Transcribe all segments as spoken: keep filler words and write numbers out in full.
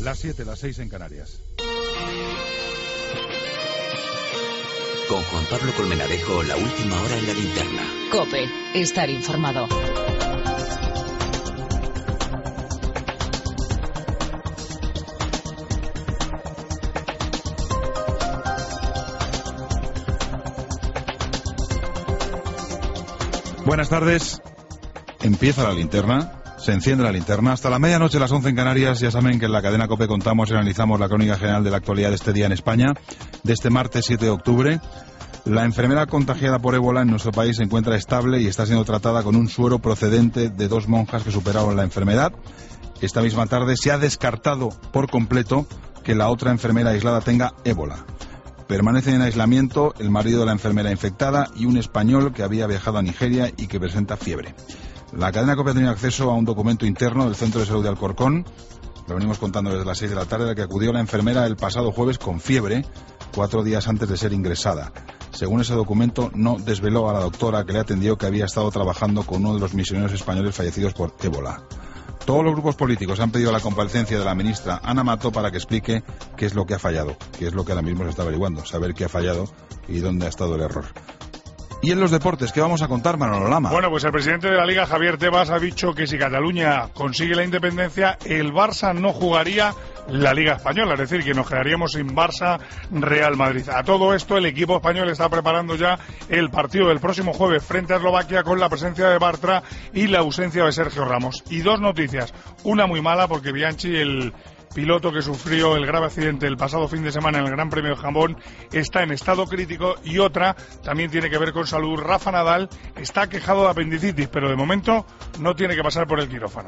Las siete, las seis en Canarias. Con Juan Pablo Colmenarejo, la última hora en la linterna. COPE, estar informado. Buenas tardes. Empieza la linterna. Se enciende la linterna. Hasta la medianoche, las once en Canarias. Ya saben que en la cadena COPE contamos y analizamos la crónica general de la actualidad de este día en España, de este martes siete de octubre. La enfermera contagiada por ébola en nuestro país se encuentra estable y está siendo tratada con un suero procedente de dos monjas que superaron la enfermedad. Esta misma tarde se ha descartado por completo que la otra enfermera aislada tenga ébola. Permanecen en aislamiento el marido de la enfermera infectada y un español que había viajado a Nigeria y que presenta fiebre. La cadena COPE ha tenido acceso a un documento interno del Centro de Salud de Alcorcón. Lo venimos contando desde las seis de la tarde, de que acudió la enfermera el pasado jueves con fiebre, cuatro días antes de ser ingresada. Según ese documento, no desveló a la doctora que le atendió que había estado trabajando con uno de los misioneros españoles fallecidos por ébola. Todos los grupos políticos han pedido la comparecencia de la ministra Ana Mato para que explique qué es lo que ha fallado, qué es lo que ahora mismo se está averiguando, saber qué ha fallado y dónde ha estado el error. Y en los deportes, ¿qué vamos a contar, Manolo Lama? Bueno, pues el presidente de la Liga, Javier Tebas, ha dicho que si Cataluña consigue la independencia, el Barça no jugaría la Liga Española, es decir, que nos quedaríamos sin Barça-Real Madrid. A todo esto, el equipo español está preparando ya el partido del próximo jueves frente a Eslovaquia, con la presencia de Bartra y la ausencia de Sergio Ramos. Y dos noticias, una muy mala, porque Bianchi, el piloto que sufrió el grave accidente el pasado fin de semana en el Gran Premio de Japón, está en estado crítico, y otra también tiene que ver con salud. Rafa Nadal está quejado de apendicitis, pero de momento no tiene que pasar por el quirófano.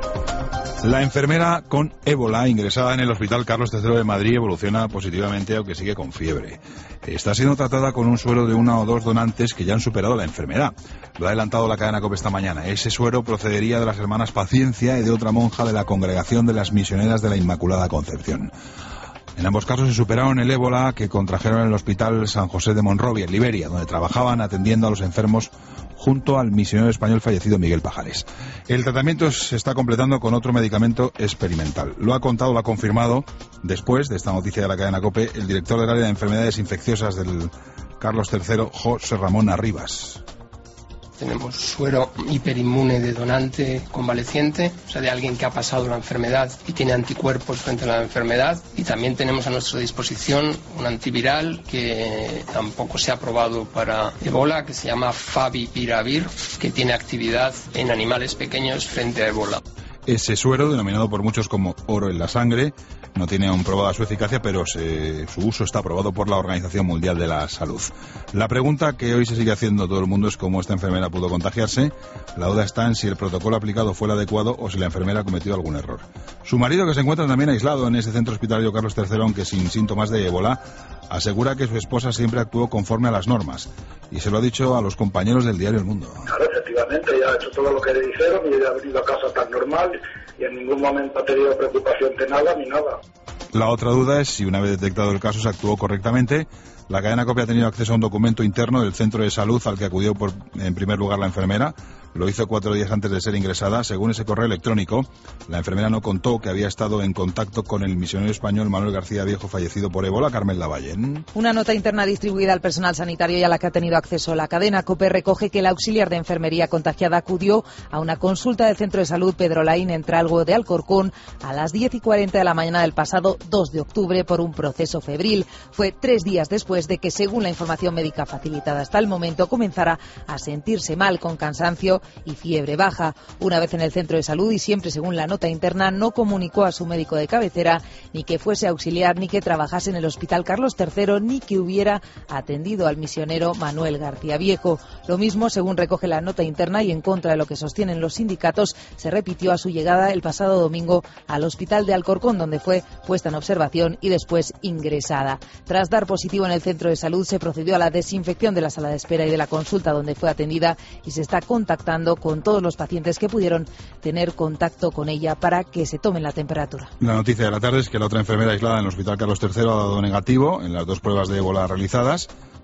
La enfermera con ébola ingresada en el Hospital Carlos tercero de Madrid evoluciona positivamente, aunque sigue con fiebre. Está siendo tratada con un suero de una o dos donantes que ya han superado la enfermedad. Lo ha adelantado la cadena COPE esta mañana. Ese suero procedería de las hermanas Paciencia y de otra monja de la Congregación de las Misioneras de la Inmaculada Concepción. En ambos casos se superaron el ébola que contrajeron en el Hospital San José de Monrovia, en Liberia, donde trabajaban atendiendo a los enfermos junto al misionero español fallecido Miguel Pajares. El tratamiento se está completando con otro medicamento experimental. Lo ha contado, lo ha confirmado, después de esta noticia de la cadena COPE, el director del área de enfermedades infecciosas del Carlos tercero, José Ramón Arribas. Tenemos suero hiperinmune de donante convaleciente, o sea, de alguien que ha pasado la enfermedad y tiene anticuerpos frente a la enfermedad. Y también tenemos a nuestra disposición un antiviral que tampoco se ha probado para ébola, que se llama Favipiravir, que tiene actividad en animales pequeños frente a ébola. Ese suero, denominado por muchos como oro en la sangre, no tiene aún probada su eficacia, pero se, su uso está aprobado por la Organización Mundial de la Salud. La pregunta que hoy se sigue haciendo todo el mundo es cómo esta enfermera pudo contagiarse. La duda está en si el protocolo aplicado fue el adecuado o si la enfermera ha cometido algún error. Su marido, que se encuentra también aislado en ese centro hospitalario Carlos tercero, aunque sin síntomas de ébola, asegura que su esposa siempre actuó conforme a las normas. Y se lo ha dicho a los compañeros del diario El Mundo. Claro, efectivamente, ella ha hecho todo lo que le dijeron y ella ha venido a casa tan normal y en ningún momento ha tenido preocupación de nada ni nada. La otra duda es si, una vez detectado el caso, se actuó correctamente. La cadena COPE ha tenido acceso a un documento interno del centro de salud al que acudió por, en primer lugar la enfermera. Lo hizo cuatro días antes de ser ingresada. Según ese correo electrónico, la enfermera no contó que había estado en contacto con el misionero español Manuel García Viejo, fallecido por ébola. Carmen Lavalle. Una nota interna distribuida al personal sanitario y a la que ha tenido acceso la cadena COPE recoge que el auxiliar de enfermería contagiada acudió a una consulta del centro de salud Pedro Laín en Tralgo de Alcorcón a las diez y cuarenta de la mañana del pasado dos de octubre por un proceso febril. Fue tres días después de que, según la información médica facilitada hasta el momento, comenzara a sentirse mal, con cansancio y fiebre baja. Una vez en el centro de salud, y siempre según la nota interna, no comunicó a su médico de cabecera ni que fuese auxiliar, ni que trabajase en el Hospital Carlos tercero, ni que hubiera atendido al misionero Manuel García Viejo. Lo mismo, según recoge la nota interna y en contra de lo que sostienen los sindicatos, se repitió a su llegada el pasado domingo al Hospital de Alcorcón, donde fue puesta en observación y después ingresada. Tras dar positivo en el centro de salud, se procedió a la desinfección de la sala de espera y de la consulta donde fue atendida, y se está contactando con todos los pacientes que pudieron tener contacto con ella para que se tomen la temperatura. La noticia de la tarde es que la otra enfermera aislada en el Hospital Carlos tercero ha dado negativo en las dos pruebas de ébola realizadas.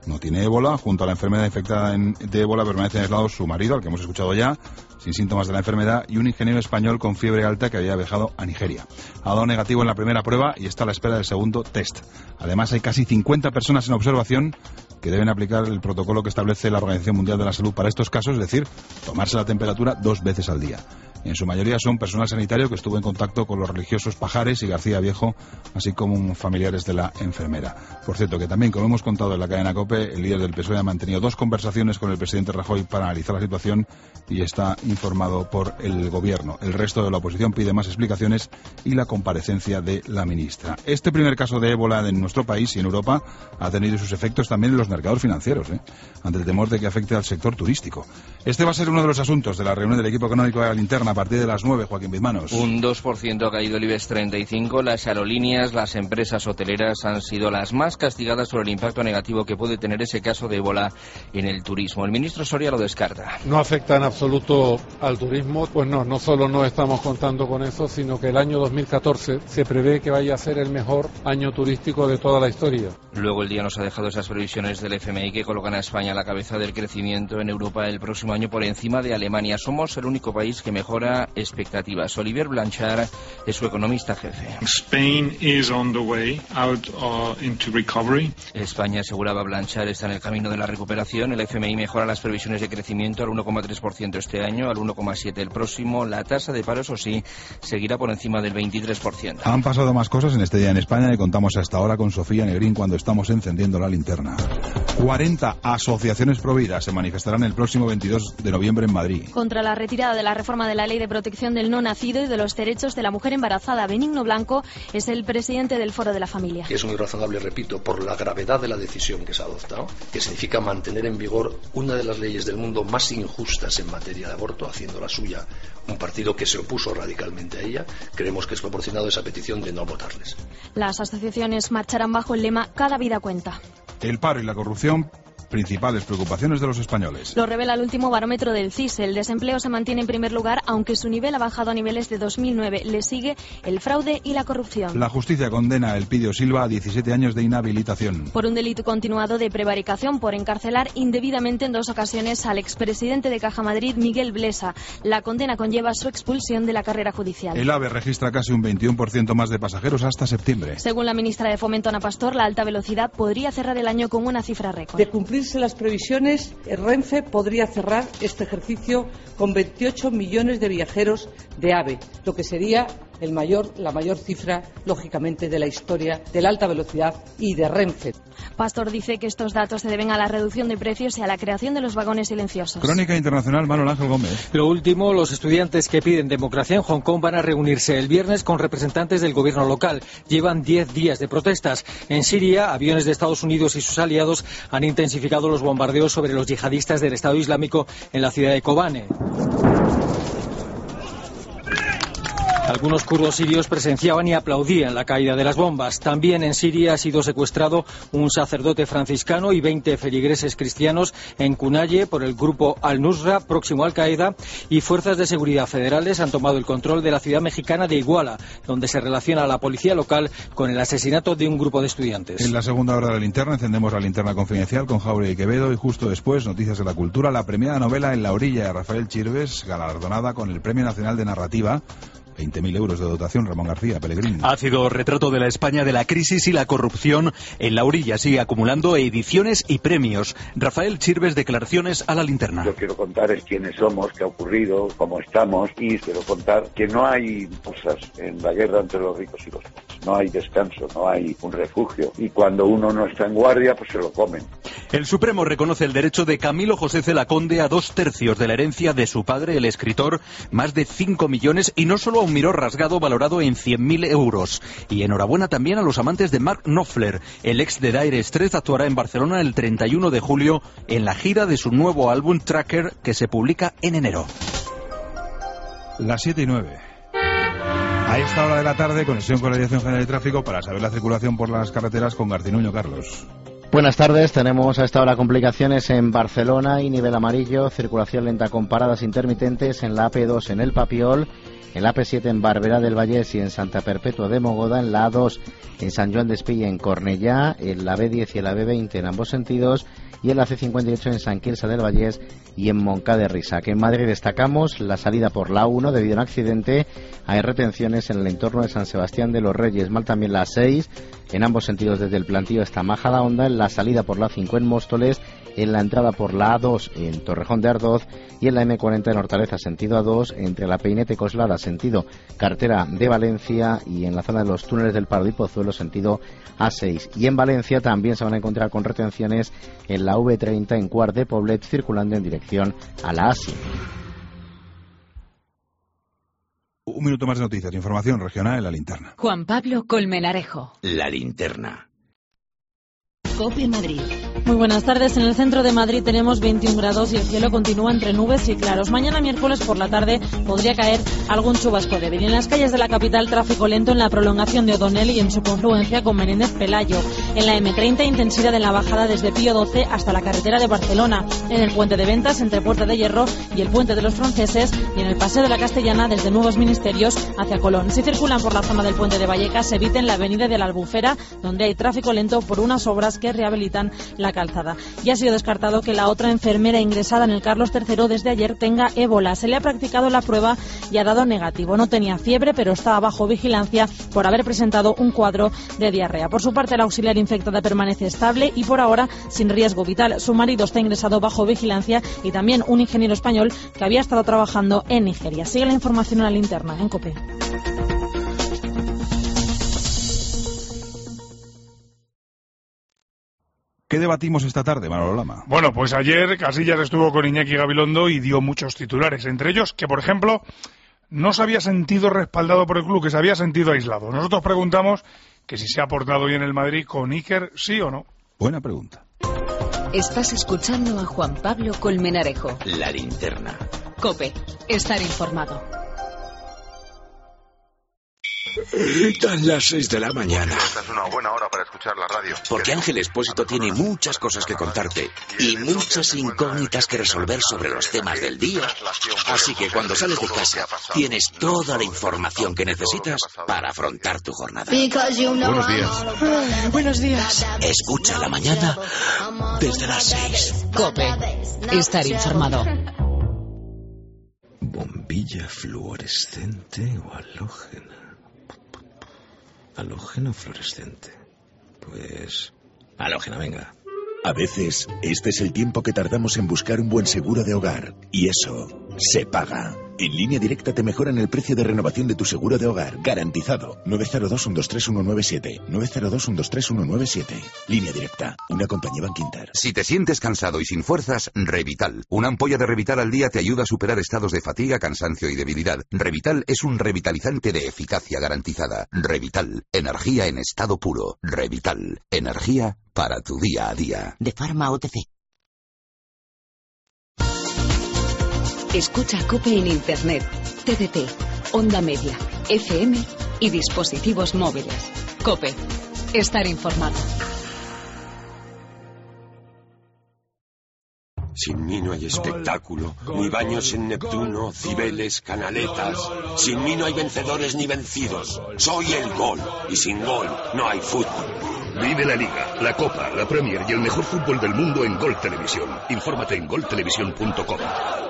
no tiene ébola. Junto a la enfermedad infectada en, de ébola permanecen aislados su marido, al que hemos escuchado ya, sin síntomas de la enfermedad, y un ingeniero español con fiebre alta que había viajado a Nigeria. Ha dado negativo en la primera prueba y está a la espera del segundo test. Además, hay casi cincuenta personas en observación que deben aplicar el protocolo que establece la Organización Mundial de la Salud para estos casos, es decir, tomarse la temperatura dos veces al día. En su mayoría son personal sanitario que estuvo en contacto con los religiosos Pajares y García Viejo, así como familiares de la enfermera. Por cierto, que también, como hemos contado en la cadena COPE, el líder del P S O E ha mantenido dos conversaciones con el presidente Rajoy para analizar la situación y está informado por el Gobierno. El resto de la oposición pide más explicaciones y la comparecencia de la ministra. Este primer caso de ébola en nuestro país y en Europa ha tenido sus efectos también en los mercados financieros, ¿eh? ante el temor de que afecte al sector turístico. Este va a ser uno de los asuntos de la reunión del equipo económico de la Linterna a partir de las nueve, Joaquín Bizmanos. Un dos por ciento ha caído el IBEX treinta y cinco. Las aerolíneas, las empresas hoteleras han sido las más castigadas por el impacto negativo que puede tener ese caso de ébola en el turismo. El ministro Soria lo descarta. No afecta en absoluto al turismo. Pues no, no solo no estamos contando con eso, sino que el año dos mil catorce se prevé que vaya a ser el mejor año turístico de toda la historia. Luego el día nos ha dejado esas previsiones del F M I que colocan a España a la cabeza del crecimiento en Europa el próximo año por encima de Alemania. Somos el único país que mejora expectativas. Olivier Blanchard es su economista jefe. Spain is on the way out uh, into recovery. España, aseguraba Blanchard, está en el camino de la recuperación. El F M I mejora las previsiones de crecimiento al uno coma tres por ciento este año, al uno coma siete por ciento el próximo. La tasa de paro, eso sí, seguirá por encima del veintitrés por ciento. Han pasado más cosas en este día en España y contamos hasta ahora con Sofía Negrín cuando estamos encendiendo la linterna. cuarenta asociaciones providas se manifestarán el próximo veintidós de noviembre en Madrid. Contra la retirada de la reforma de la Ley de Protección del No Nacido y de los derechos de la mujer embarazada. Benigno Blanco es el presidente del Foro de la Familia. Es muy razonable, repito, por la gravedad de la decisión que se ha adoptado, que significa mantener en vigor una de las leyes del mundo más injustas en materia de aborto, haciendo la suya un partido que se opuso radicalmente a ella. Creemos que es proporcionado esa petición de no votarles. Las asociaciones marcharán bajo el lema Cada vida cuenta. El paro y la corrupción, principales preocupaciones de los españoles. Lo revela el último barómetro del C I S E. El desempleo se mantiene en primer lugar, aunque su nivel ha bajado a niveles de dos mil nueve. Le sigue el fraude y la corrupción. La justicia condena a Elpidio Silva a diecisiete años de inhabilitación. Por un delito continuado de prevaricación por encarcelar indebidamente en dos ocasiones al expresidente de Caja Madrid, Miguel Blesa. La condena conlleva su expulsión de la carrera judicial. El AVE registra casi un veintiuno por ciento más de pasajeros hasta septiembre. Según la ministra de Fomento, Ana Pastor, la alta velocidad podría cerrar el año con una cifra récord. De cumplirse las previsiones, Renfe podría cerrar este ejercicio con veintiocho millones de viajeros de AVE, lo que sería el mayor, la mayor cifra, lógicamente, de la historia de la alta velocidad y de Renfe. Pastor dice que estos datos se deben a la reducción de precios y a la creación de los vagones silenciosos. Crónica internacional, Manuel Ángel Gómez. Lo último, los estudiantes que piden democracia en Hong Kong van a reunirse el viernes con representantes del gobierno local. Llevan diez días de protestas. En Siria, aviones de Estados Unidos y sus aliados han intensificado los bombardeos sobre los yihadistas del Estado Islámico en la ciudad de Kobane. Algunos kurdos sirios presenciaban y aplaudían la caída de las bombas. También en Siria ha sido secuestrado un sacerdote franciscano y veinte feligreses cristianos en Kunaye por el grupo Al-Nusra, próximo a Al-Qaeda, y fuerzas de seguridad federales han tomado el control de la ciudad mexicana de Iguala, donde se relaciona a la policía local con el asesinato de un grupo de estudiantes. En la segunda hora de la linterna encendemos la linterna confidencial con Jauregui Quevedo y justo después, noticias de la cultura, la premiada novela En la orilla de Rafael Chirves, galardonada con el Premio Nacional de Narrativa. veinte mil euros de dotación, Ramón García Pellegrini. Ácido retrato de la España de la crisis y la corrupción. En la orilla sigue acumulando ediciones y premios. Rafael Chirves, declaraciones a la linterna. Yo quiero contar es quiénes somos, qué ha ocurrido, cómo estamos, y quiero contar que no hay cosas en la guerra entre los ricos y los pobres. No hay descanso, no hay un refugio. Y cuando uno no está en guardia, pues se lo comen. El Supremo reconoce el derecho de Camilo José Cela Conde a dos tercios de la herencia de su padre, el escritor, más de cinco millones, y no solo a un miró rasgado valorado en cien mil euros. Y enhorabuena también a los amantes de Mark Knopfler. El ex de Dire Straits actuará en Barcelona el treinta y uno de julio en la gira de su nuevo álbum Tracker, que se publica en enero. Las siete y nueve. A esta hora de la tarde, conexión con la Dirección General de Tráfico para saber la circulación por las carreteras con Garcinuño Carlos. Buenas tardes, tenemos a esta hora complicaciones en Barcelona y nivel amarillo, circulación lenta con paradas intermitentes en la A P dos en el Papiol, en la A P siete en Barberá del Vallès y en Santa Perpetua de Mogoda, en la A dos en San Joan d'Espí y en Cornellá, en la B diez y en la B veinte en ambos sentidos y en la C cincuenta y ocho en Sant Quirze del Vallès y en Montcada de Reixac. En Madrid destacamos la salida por la A uno debido a un accidente. Hay retenciones en el entorno de San Sebastián de los Reyes. Mal también la A seis en ambos sentidos desde el Plantío hasta Majadahonda, en la salida por la A cinco en Móstoles, en la entrada por la A dos en Torrejón de Ardoz y en la M cuarenta en Hortaleza sentido A dos entre la Peinete Coslada sentido Cartera de Valencia y en la zona de los túneles del Pardo y Pozuelo sentido A seis. Y en Valencia también se van a encontrar con retenciones en la V treinta en Quart de Poblet circulando en dirección a la A siete. Un minuto más de noticias, información regional en La Linterna. Juan Pablo Colmenarejo. La Linterna. COPE Madrid. Muy buenas tardes. En el centro de Madrid tenemos veintiún grados y el cielo continúa entre nubes y claros. Mañana miércoles por la tarde podría caer algún chubasco débil. En las calles de la capital, tráfico lento en la prolongación de O'Donnell y en su confluencia con Menéndez Pelayo. En la M treinta, intensidad en la bajada desde Pío doce hasta la carretera de Barcelona. En el puente de Ventas, entre Puerta de Hierro y el puente de los Franceses. Y en el paseo de la Castellana, desde Nuevos Ministerios hacia Colón. Si circulan por la zona del puente de Vallecas, eviten la avenida de la Albufera, donde hay tráfico lento por unas obras que rehabilitan la calzada. Ya ha sido descartado que la otra enfermera ingresada en el Carlos tercero desde ayer tenga ébola. Se le ha practicado la prueba y ha dado negativo. No tenía fiebre, pero estaba bajo vigilancia por haber presentado un cuadro de diarrea. Por su parte, la auxiliar infectada permanece estable y por ahora sin riesgo vital. Su marido está ingresado bajo vigilancia y también un ingeniero español que había estado trabajando en Nigeria. Sigue la información en La Linterna, en COPE. ¿Qué debatimos esta tarde, Manolo Lama? Bueno, pues ayer Casillas estuvo con Iñaki Gabilondo y dio muchos titulares, entre ellos que, por ejemplo, no se había sentido respaldado por el club, que se había sentido aislado. Nosotros preguntamos que si se ha portado bien el Madrid con Iker, sí o no. Buena pregunta. Estás escuchando a Juan Pablo Colmenarejo. La Linterna. COPE. Estar informado. Dan las seis de la mañana. Esta es una buena hora para escuchar la radio. Porque Ángel Expósito tiene muchas cosas que contarte y muchas incógnitas que resolver sobre los temas del día. Así que cuando sales de casa tienes toda la información que necesitas para afrontar tu jornada. Buenos días. Buenos días. Escucha la mañana desde las seis. COPE. Estar informado. ¿Bombilla fluorescente o halógena? ¿Halógeno fluorescente? Pues... halógena, venga. A veces, este es el tiempo que tardamos en buscar un buen seguro de hogar. Y eso se paga. En Línea Directa te mejoran el precio de renovación de tu seguro de hogar. Garantizado. nueve cero dos, uno dos tres, uno nueve siete. nueve cero dos, uno dos tres, uno nueve siete. Línea Directa. Una compañía Bankinter. Si te sientes cansado y sin fuerzas, Revital. Una ampolla de Revital al día te ayuda a superar estados de fatiga, cansancio y debilidad. Revital es un revitalizante de eficacia garantizada. Revital. Energía en estado puro. Revital. Energía para tu día a día. De Pharma O T C. Escucha COPE en Internet, T D T, onda media, F M y dispositivos móviles. COPE. Estar informado. Sin mí no hay espectáculo, ni baños en Neptuno, Cibeles, canaletas. Sin mí no hay vencedores ni vencidos. Soy el gol, y sin gol no hay fútbol. Vive la Liga, la Copa, la Premier y el mejor fútbol del mundo en Gol Televisión. Infórmate en gol televisión punto com.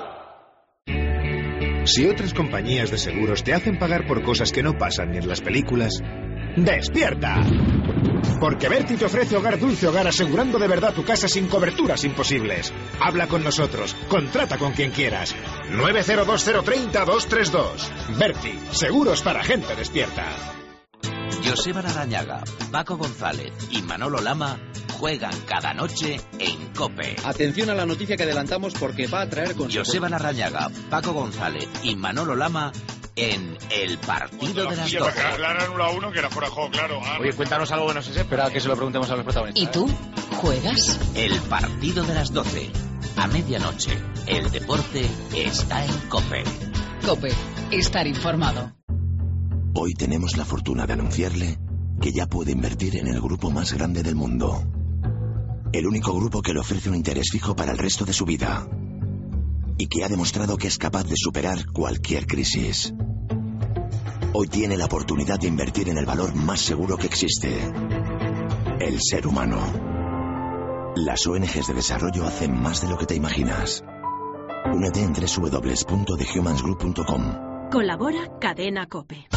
Si otras compañías de seguros te hacen pagar por cosas que no pasan ni en las películas, ¡despierta! Porque Berti te ofrece Hogar Dulce Hogar asegurando de verdad tu casa sin coberturas imposibles. Habla con nosotros, contrata con quien quieras. nueve cero dos cero tres cero dos tres dos. Berti, seguros para gente despierta. Joseba Larrañaga, Paco González y Manolo Lama juegan cada noche en COPE. Atención a la noticia que adelantamos porque va a traer consecuencias. Joseba Larrañaga, Paco González y Manolo Lama en el partido de las doce. Le han anulado uno que era fuera de juego, claro. Ah, Oye, cuéntanos algo que no sé, espera que se lo preguntemos a los protagonistas. ¿Y tú? ¿Juegas? El partido de las doce. A medianoche. El deporte está en COPE. COPE. Estar informado. Hoy tenemos la fortuna de anunciarle que ya puede invertir en el grupo más grande del mundo. el único grupo que le ofrece un interés fijo para el resto de su vida y que ha demostrado que es capaz de superar cualquier crisis. Hoy tiene la oportunidad de invertir en el valor más seguro que existe, el ser humano. Las O N Ges de desarrollo hacen más de lo que te imaginas. Únete en doble u doble u doble u punto the humans group punto com. Colabora Cadena COPE.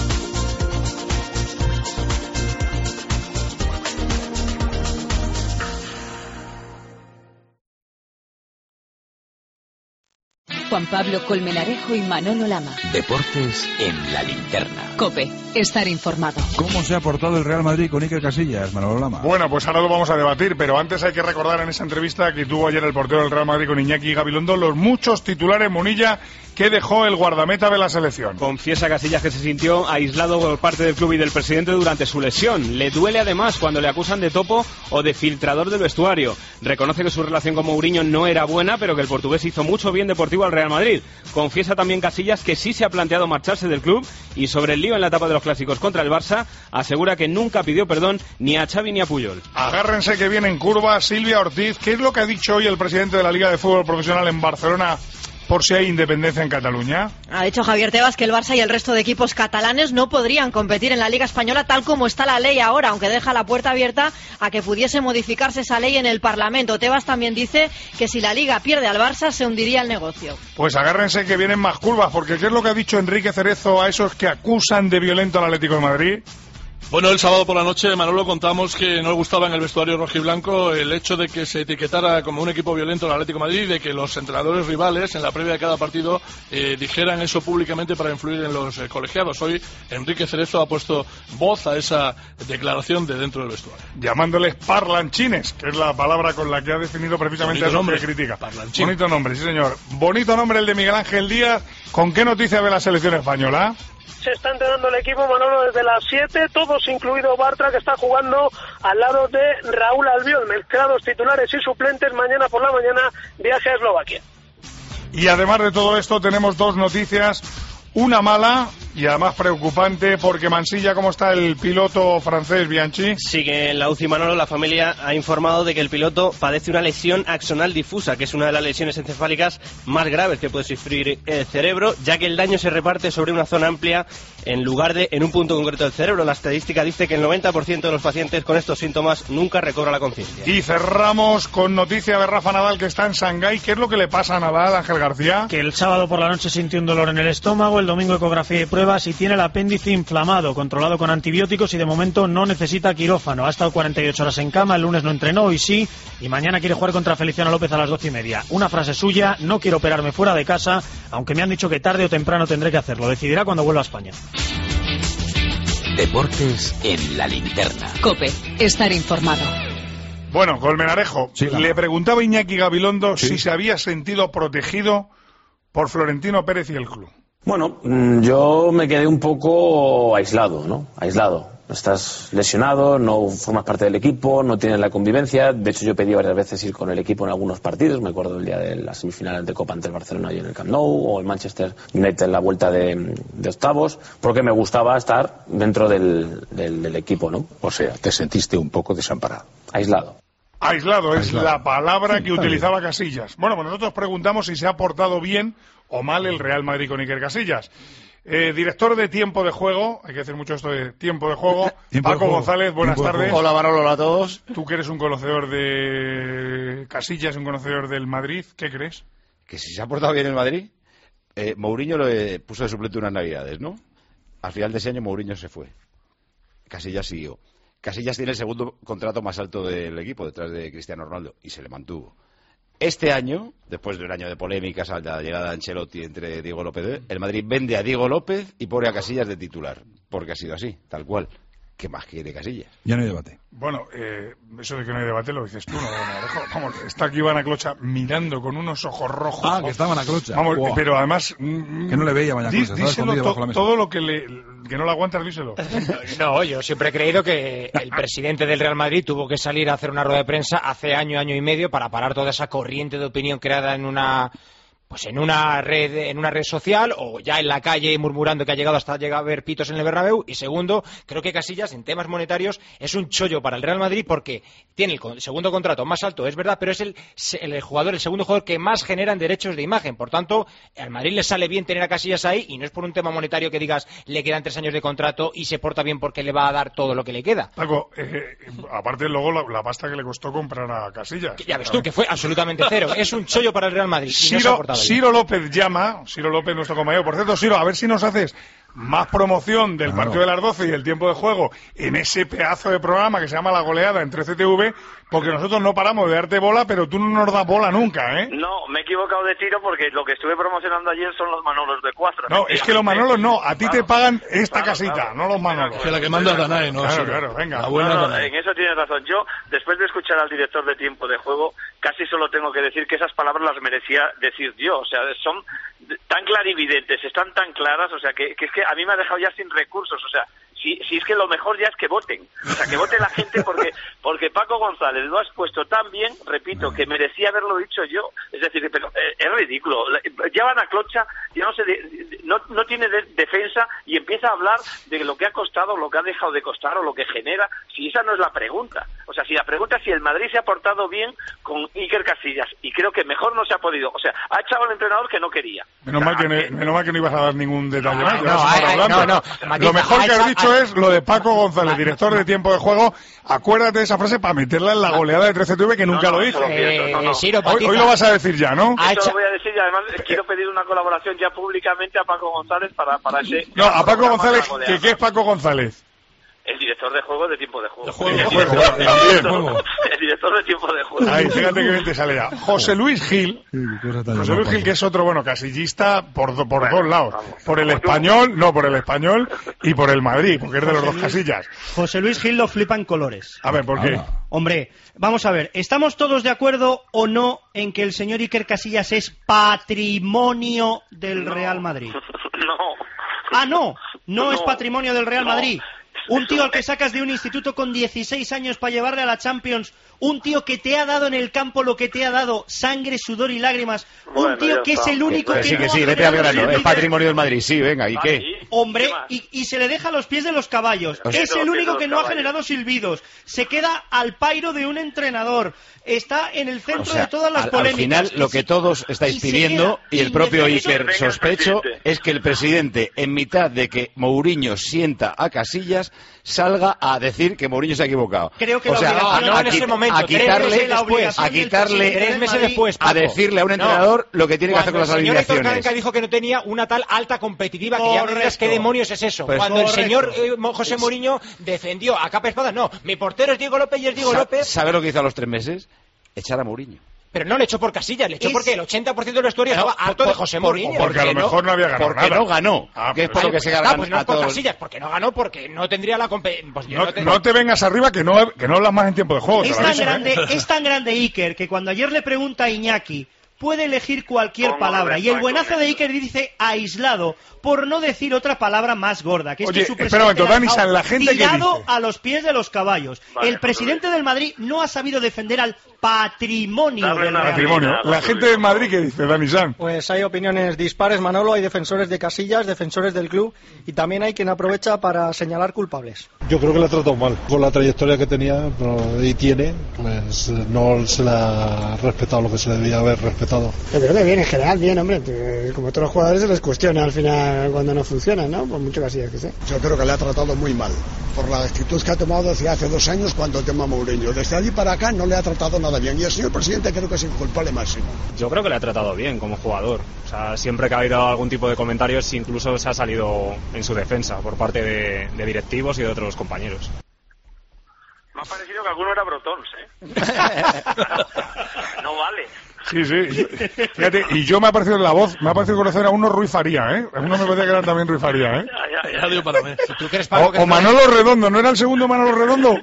Juan Pablo Colmenarejo y Manolo Lama. Deportes en la linterna. COPE, estar informado. ¿Cómo se ha portado el Real Madrid con Iker Casillas, Manolo Lama? Bueno, pues ahora lo vamos a debatir, pero antes hay que recordar en esa entrevista que tuvo ayer el portero del Real Madrid con Iñaki Gabilondo los muchos titulares, Munilla, que dejó el guardameta de la selección. Confiesa Casillas que se sintió aislado por parte del club y del presidente durante su lesión. Le duele además cuando le acusan de topo o de filtrador del vestuario. Reconoce que su relación con Mourinho no era buena, pero que el portugués hizo mucho bien deportivo al Real Madrid. Confiesa también Casillas que sí se ha planteado marcharse del club, y sobre el lío en la etapa de los clásicos contra el Barça, asegura que nunca pidió perdón ni a Xavi ni a Puyol. Agárrense que viene en curva Silvia Ortiz. ¿Qué es lo que ha dicho hoy el presidente de la Liga de Fútbol Profesional en Barcelona por si hay independencia en Cataluña? Ha dicho Javier Tebas que el Barça y el resto de equipos catalanes no podrían competir en la Liga Española tal como está la ley ahora, aunque deja la puerta abierta a que pudiese modificarse esa ley en el Parlamento. Tebas también dice que si la Liga pierde al Barça se hundiría el negocio. Pues agárrense que vienen más curvas, porque ¿qué es lo que ha dicho Enrique Cerezo a esos que acusan de violento al Atlético de Madrid? Bueno, el sábado por la noche, Manolo, contamos que no le gustaba en el vestuario rojiblanco el hecho de que se etiquetara como un equipo violento al Atlético de Madrid y de que los entrenadores rivales en la previa de cada partido eh, dijeran eso públicamente para influir en los eh, colegiados. Hoy Enrique Cerezo ha puesto voz a esa declaración de dentro del vestuario. Llamándoles parlanchines, que es la palabra con la que ha definido precisamente a eso que critica. Parlanchín. Bonito nombre, sí señor. Bonito nombre el de Miguel Ángel Díaz. ¿Con qué noticia ve la selección española? Se está entrenando el equipo, Manolo, desde las siete, todos incluido Bartra, que está jugando al lado de Raúl Albiol, mezclados titulares y suplentes. Mañana por la mañana viaje a Eslovaquia. Y además de todo esto tenemos dos noticias, una mala y además preocupante, porque Mansilla, ¿cómo está el piloto francés, Bianchi? Sigue en la U C I, Manolo. La familia ha informado de que el piloto padece una lesión axonal difusa, que es una de las lesiones encefálicas más graves que puede sufrir el cerebro, ya que el daño se reparte sobre una zona amplia en lugar de en un punto concreto del cerebro. La estadística dice que el noventa por ciento de los pacientes con estos síntomas nunca recobra la conciencia. Y cerramos con noticia de Rafa Nadal, que está en Shanghái. ¿Qué es lo que le pasa a Nadal, Ángel García? Que el sábado por la noche sintió un dolor en el estómago, el domingo ecografía y pruebas, y tiene el apéndice inflamado, controlado con antibióticos y de momento no necesita quirófano. Ha estado cuarenta y ocho horas en cama, el lunes no entrenó, hoy sí, y mañana quiere jugar contra Feliciano López a las doce y media. Una frase suya: no quiero operarme fuera de casa, aunque me han dicho que tarde o temprano tendré que hacerlo. Decidirá cuando vuelva a España. Deportes en la linterna. COPE, estar informado. Bueno, Colmenarejo, sí, le preguntaba a Iñaki Gabilondo sí. si se había sentido protegido por Florentino Pérez y el club. Bueno, yo me quedé un poco aislado, ¿no? Aislado. Estás lesionado, no formas parte del equipo, no tienes la convivencia. De hecho, yo pedí varias veces ir con el equipo en algunos partidos. Me acuerdo el día de la semifinal de Copa ante el Barcelona y en el Camp Nou, o el Manchester United en la vuelta de, de octavos, porque me gustaba estar dentro del, del, del equipo, ¿no? O sea, te sentiste un poco desamparado. Aislado. Aislado es Aislado. la palabra Sí, que utilizaba bien. Casillas. Bueno, pues nosotros preguntamos si se ha portado bien o mal el Real Madrid con Iker Casillas. Eh, director de Tiempo de Juego, hay que decir mucho esto de Tiempo de Juego, Tiempo Paco de juego. González, buenas Tiempo de tardes. juego. Hola Manolo, hola a todos. Tú que eres un conocedor de Casillas, un conocedor del Madrid, ¿qué crees? Que si se ha portado bien el Madrid, eh, Mourinho lo eh, puso de suplente unas navidades, ¿no? Al final de ese año Mourinho se fue. Casillas siguió. Casillas tiene el segundo contrato más alto del equipo, detrás de Cristiano Ronaldo, y se le mantuvo. Este año, después de un año de polémicas a la llegada de Ancelotti entre Diego López, el Madrid vende a Diego López y pone a Casillas de titular, porque ha sido así, tal cual. ¿Qué más quiere Casillas? Ya no hay debate. Bueno, eh, eso de que no hay debate lo dices tú, ¿no? Bueno, vamos, está aquí Iván Aclocha mirando con unos ojos rojos. Ah, que estaba en Aclocha. Vamos, Wow. pero además... Mm, que no le veía dí, Aclocha, estaba díselo escondido to, bajo la mesa. todo lo que le... que no le aguantas, díselo. No, yo siempre he creído que el presidente del Real Madrid tuvo que salir a hacer una rueda de prensa hace año, año y medio para parar toda esa corriente de opinión creada en una... pues en una red en una red social o ya en la calle murmurando que ha llegado hasta llegar a ver pitos en el Bernabéu. Y segundo, creo que Casillas en temas monetarios es un chollo para el Real Madrid porque tiene el segundo contrato más alto, es verdad, pero es el, el jugador, el segundo jugador que más genera en derechos de imagen. Por tanto, al Madrid le sale bien tener a Casillas ahí y no es por un tema monetario que digas le quedan tres años de contrato y se porta bien porque le va a dar todo lo que le queda. Paco, eh, aparte luego la, la pasta que le costó comprar a Casillas. Que ya ves tú, que fue absolutamente cero. Es un chollo para el Real Madrid. Y Ciro, no se ha portado Ciro López llama, Ciro López, nuestro compañero. Por cierto, Ciro, a ver si nos haces más promoción del Claro. partido de las doce y el tiempo de juego en ese pedazo de programa que se llama La Goleada en trece T V, porque nosotros no paramos de darte bola, pero tú no nos das bola nunca, ¿eh? No, me he equivocado de tiro porque lo que estuve promocionando ayer son los Manolos de cuatro. No, es que los Manolos no, a ti te Claro. pagan esta Claro, casita, claro. no los Manolos. Que la que manda es Danae, ¿no? Claro, Sí. claro, venga. La buena No, no, Danae. en eso tienes razón. Yo, después de escuchar al director de tiempo de juego, casi solo tengo que decir que esas palabras las merecía decir yo. O sea, son tan clarividentes, están tan claras, o sea, que, que es que a mí me ha dejado ya sin recursos. O sea, si, si es que lo mejor ya es que voten. O sea, que vote la gente porque porque Paco González lo has puesto tan bien, repito, que merecía haberlo dicho yo. Es decir, pero eh, es ridículo. Ya van a Clocha, ya no se de, no, no tiene de, defensa y empieza a hablar de lo que ha costado, lo que ha dejado de costar o lo que genera. Si esa no es la pregunta. O sea, si la pregunta es si el Madrid se ha portado bien con Iker Casillas, y creo que mejor no se ha podido. O sea, ha echado al entrenador que no quería. Menos mal que, no, menos mal que no ibas a dar ningún detalle No, más. no, ya vas a ay, estar ay, hablando. no, no, Matita, Lo mejor ha que has hecho- dicho ha- es lo de Paco González, director de tiempo de juego. Acuérdate de esa frase para meterla en la goleada de trece T V que nunca no, lo eso dice. lo pienso, no, no. Ciro, Hoy, Patita. hoy lo vas a decir ya, ¿no? Eso lo voy a decir y además quiero pedir una colaboración ya públicamente a Paco González para, para ese... No, a Paco programa de González, la goleada. que ¿qué es Paco González? El director de juego de tiempo de juego. juego, el, juego, director, también, el director- juego. el director de tiempo de juego. Ahí, fíjate que bien te sale ya. José Luis Gil, José Luis Gil, que es otro, bueno, casillista por, do- por dos lados. Por el Español, no, por el Español y por el Madrid, porque es de los dos casillas. José Luis Gil lo flipa en colores. A ver, ¿por qué? Hombre, vamos a ver, ¿estamos todos de acuerdo o no en que el señor Iker Casillas es patrimonio del Real Madrid? No. Ah, no, no, No. es patrimonio del Real No. Madrid. Un tío al que sacas de un instituto con dieciséis años para llevarle a la Champions. Un tío que te ha dado en el campo lo que te ha dado, sangre, sudor y lágrimas. Bueno, Un tío ya que está. es el único Que que sí, no que ha sí, vete al generado grano. su Es vida. patrimonio del Madrid, sí, venga, ¿y qué? Hombre, y, y se le deja a los pies de los caballos. O sea, Es los el pies de único los que no ha caballos. generado silbidos. Se queda al pairo de un entrenador. Está en el centro O sea, de todas las al, al polémicas. final lo que todos estáis y se pidiendo queda y el propio indefenso. Iker Venga, sospecho presidente. es que el presidente, en mitad de que Mourinho sienta a Casillas, salga a decir que Mourinho se ha equivocado. Creo que o la sea, obligación- a, no a en ese qui- momento, a tres quitarle, meses la a obligación del quitarle, presidente Tres meses Madrid. después, a Paco. decirle a un No. entrenador lo que tiene que hacer con las Cuando el señor Héctor alineaciones. Caranca dijo que no tenía una tal alta competitiva, que ya me dirás qué demonios es eso. Pues Cuando correcto. el señor eh, Mo- José Mourinho defendió a capa espada, no, mi portero es Diego López y es Diego Sa- López, ¿Sabe lo que hizo a los tres meses? Echar a Mourinho. pero no le echó por Casillas, le echó Es- porque el ochenta por ciento del vestuario estaba por- harto de por- José por- Mourinho. porque a lo mejor no había ganado Porque nada. no ganó. Ah, que es por lo que se Ah, gana pues no a es por todos. Casillas, porque no ganó, porque no tendría la competencia. No, no te vengas arriba que no, que no hablas más en tiempo de juego. te Es lo tan, aviso, ¿eh? grande, es tan grande Iker que cuando ayer le pregunta a Iñaki, puede elegir cualquier Con palabra. orden, Y el Paco, buenazo de Iker dice aislado, por no decir otra palabra más gorda. Que es Oye, que su espera un momento, presidente le ha Dani dejado San, la gente que tirado dice. a los pies de los caballos. Vale, el presidente del Madrid no ha sabido defender al patrimonio Dame del una Real Madrid. Patrimonio. La gente del Madrid que dice, Dani San. Pues hay opiniones dispares, Manolo, hay defensores de Casillas, defensores del club y también hay quien aprovecha para señalar culpables. Yo creo que le ha tratado mal. Con la trayectoria que tenía pero- y tiene, pues no se le ha respetado lo que se le debía haber respetado. Yo creo que bien, en general, bien, hombre. Eh, Como todos los jugadores se les cuestiona al final cuando no funcionan, ¿no? Por mucho que así es que sé. Yo creo que le ha tratado muy mal, por la actitud que ha tomado hace, hace dos años cuando el tema Mourinho. Desde allí para acá no le ha tratado nada bien. Y el señor presidente creo que es el culpable máximo. Yo creo que le ha tratado bien como jugador. O sea, siempre que ha habido algún tipo de comentarios, incluso se ha salido en su defensa por parte de, de directivos y de otros compañeros. Me ha parecido que alguno era Brotons, ¿eh? No vale. Sí, sí. Fíjate, y yo me ha parecido la voz, me ha parecido conocer a uno Ruiz Faría, ¿eh? A uno me parecía que era también Ruiz Faría, ¿eh? Ya, ya. Ya digo para mí. ¿Y tú crees, Paco, O, que o Manolo Redondo, ¿no era el segundo Manolo Redondo?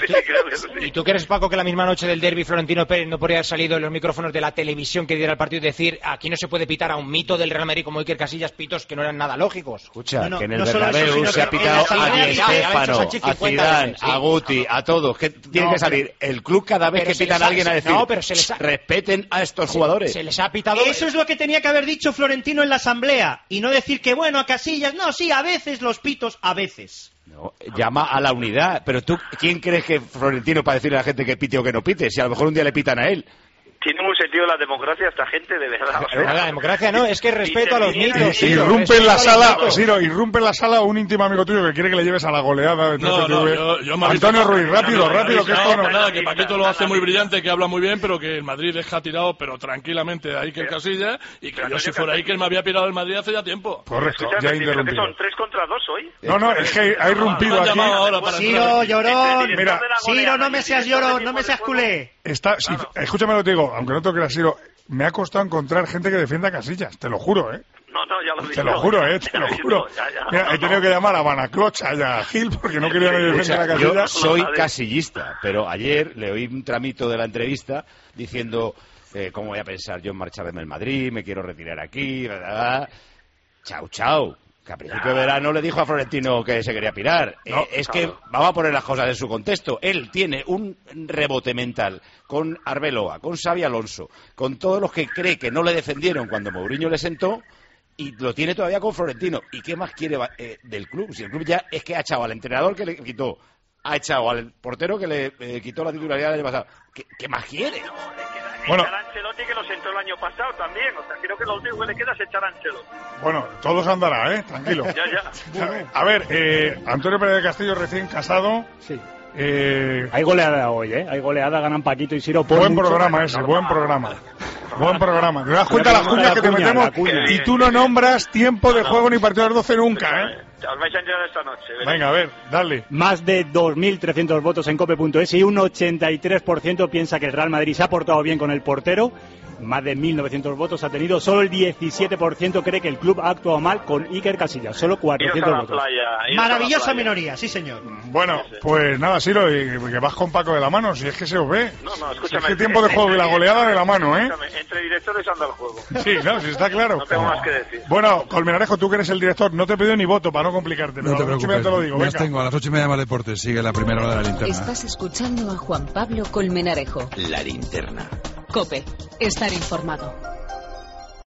¿Y tú crees, Paco, que la misma noche del derbi Florentino Pérez no podría haber salido en los micrófonos de la televisión que diera el partido y decir aquí no se puede pitar a un mito del Real Madrid como Iker Casillas, pitos que no eran nada lógicos? Escucha, No, no, que en el no solo eso, Bernabéu sino se ha que en pitado la a Asamblea Di ya ha hecho Stéfano, Sánchez a cincuenta Zidane, veces, sí. a Guti, a todos. Que tiene No, que salir el club cada vez pero que se pitan les a ha- alguien a decir no, pero se les ha- respeten a estos Se- jugadores. Se les ha pitado. Eso es lo que tenía que haber dicho Florentino en la asamblea y no decir que bueno, a Casillas, no, sí, a veces los pitos, a veces. No, llama a la unidad. Pero tú, ¿quién crees que Florentino para decirle a la gente que pite o que no pite? Si a lo mejor un día le pitan a él. Tiene un sentido la democracia esta gente, de verdad. O sea, No, la democracia no, es que respeto a los mitos. Y- tío, Irrumpe en la respeto a los sala, mitos. Ciro, irrumpe en la sala un íntimo amigo tuyo que quiere que le lleves a la goleada de No, T F T V. no, yo, yo me aviso- Antonio Ruiz, rápido, No, no, rápido, que no, esto no... pues nada, que Paquito lo hace muy brillante, que habla muy bien, pero que el Madrid deja tirado, pero tranquilamente, a Iker Casillas, y que yo si fuera Iker me había pirado el Madrid hace ya tiempo. Correcto, escúchame, ya sí, pero que interrumpido. son tres contra dos hoy. No, no, es que ha irrumpido Me han aquí. llamado ahora para Ciro, entrar. llorón. Mira, Ciro, no me seas llorón, no me seas culé. Está, si- escúchame lo que te digo, aunque no te lo creas, Ciro, me ha costado encontrar gente que defienda a Casillas, te lo juro, ¿eh? No, no, ya lo Te lo juro, ¿eh? Te lo juro. Mira, he tenido que llamar a Banaclocha y a Gil porque no querían que defendiera a Escucha, yo Casillas. soy casillista, pero ayer le oí un tramito de la entrevista diciendo eh, cómo voy a pensar yo en marcharme del Madrid, me quiero retirar aquí, bla, bla, bla. Chau, chau. Que a principio de verano le dijo a Florentino que se quería pirar. No, Eh, es que vamos a poner las cosas en su contexto. Él tiene un rebote mental con Arbeloa, con Xavi Alonso, con todos los que cree que no le defendieron cuando Mourinho le sentó, y lo tiene todavía con Florentino. ¿Y qué más quiere eh, del club? Si el club ya es que ha echado al entrenador que le quitó, ha echado al portero que le eh, quitó la titularidad el año pasado. ¿Qué, qué más quiere? Bueno. Echar a Ancelotti, que lo sentó el año pasado también. O sea, creo que lo único que le queda es echar a Ancelotti. Bueno, todos andará, ¿eh? Tranquilo. Ya, ya. A ver, eh, Antonio Pérez de Castillo recién casado. Sí. Eh, Hay goleada hoy, ¿eh? Hay goleada, ganan Paquito y Ciro por buen mucho. programa ese, buen programa. Buen programa. ¿Te das cuenta las cuñas que te La cuña, metemos? la cuña. Y tú no nombras tiempo de juego ni partido de las doce nunca, ¿eh? Os vais a enterar esta noche. veréis. Venga, a ver, dale. Más de dos mil trescientos votos en cope punto es y un ochenta y tres por ciento piensa que el Real Madrid se ha portado bien con el portero. Más de mil novecientos votos ha tenido. Solo el diecisiete por ciento cree que el club ha actuado mal con Iker Casillas. Solo Iros a cuatrocientos la votos. playa. iros a la Maravillosa playa. minoría, sí señor. Bueno, pues nada, Siro, y que vas con Paco de la mano, si es que se os ve. No, no, Si escúchame. es que tiempo de juego y la goleada de la mano, ¿eh? Escúchame, entre directores anda el juego. Sí, no, sí está claro. No tengo más que decir. Bueno, Colmenarejo, tú que eres el director, no te he pedido ni voto para no complicarte, pero No te a las ocho y media preocupes, te lo digo, me venga. abstengo. A las ocho y media más deportes, sigue la primera hora de la linterna. Estás escuchando a Juan Pablo Colmenarejo. La linterna. Cope, estar informado.